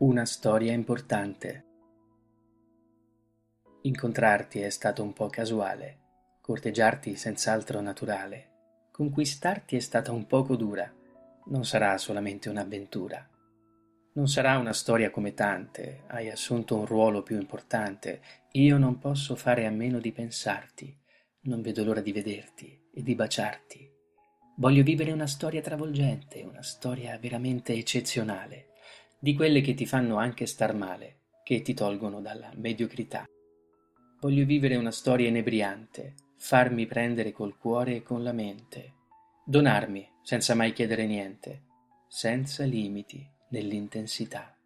Una storia importante. Incontrarti è stato un po' casuale, corteggiarti senz'altro naturale, conquistarti è stata un poco dura, non sarà solamente un'avventura. Non sarà una storia come tante, hai assunto un ruolo più importante, io non posso fare a meno di pensarti, non vedo l'ora di vederti e di baciarti. Voglio vivere una storia travolgente, una storia veramente eccezionale, di quelle che ti fanno anche star male, che ti tolgono dalla mediocrità. Voglio vivere una storia inebriante, farmi prendere col cuore e con la mente, donarmi senza mai chiedere niente, senza limiti nell'intensità.